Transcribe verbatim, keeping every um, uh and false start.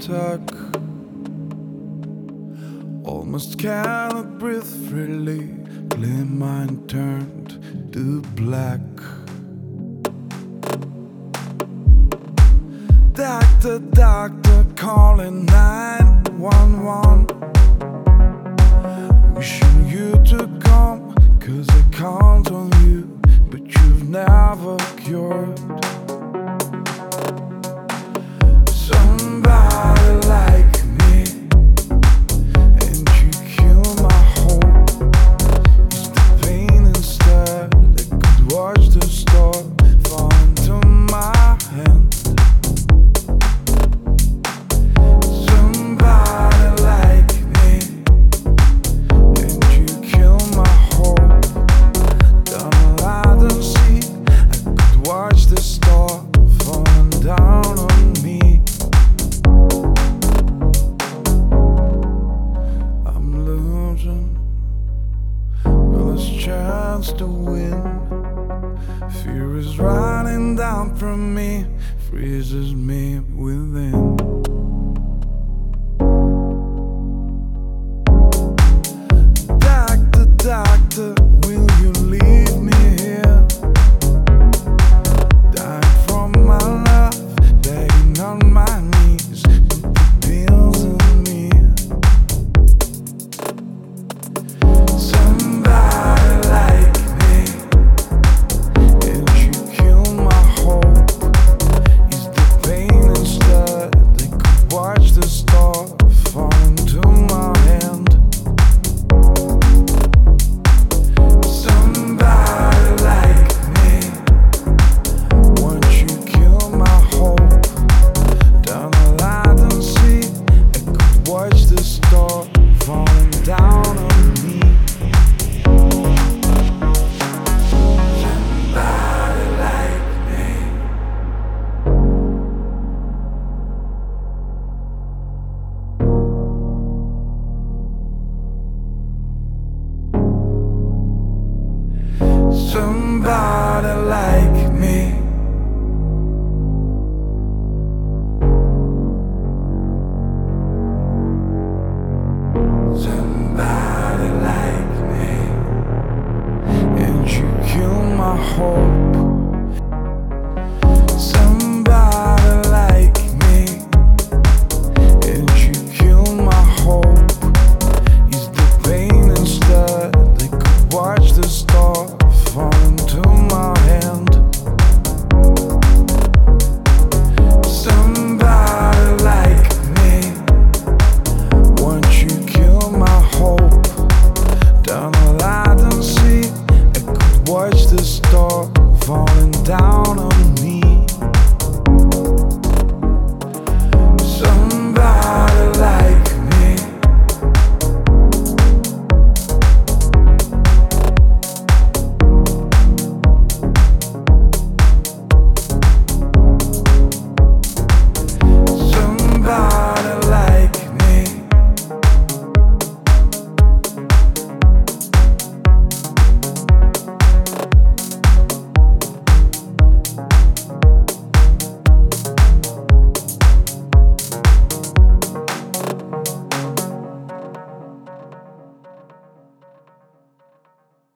talk. Almost cannot breathe freely. Clear mind turned to black. Doctor, doctor, calling nine one one. Wishing you to come, cause I count on you, but you've never cured somebody like me, and you kill my hope. It's the pain instead that could watch the star fall into my hand. Somebody like me, and you kill my hope. Down a line and see, I could watch the star falling down on me. I'm losing, but there's chance to win. Fear is running down from me, freezes me within. Doctor, doctor, will you leave me here? Dying from my love, begging on my knees, put the pills in me. Somebody like me, and you kill my hope. Is the pain instead they could watch the star fall into my hand. Somebody like me, won't you kill my hope? Down the light and see, I could watch the star falling down on me. Somebody like me. Somebody like me. Somebody like me, and you kill my hope.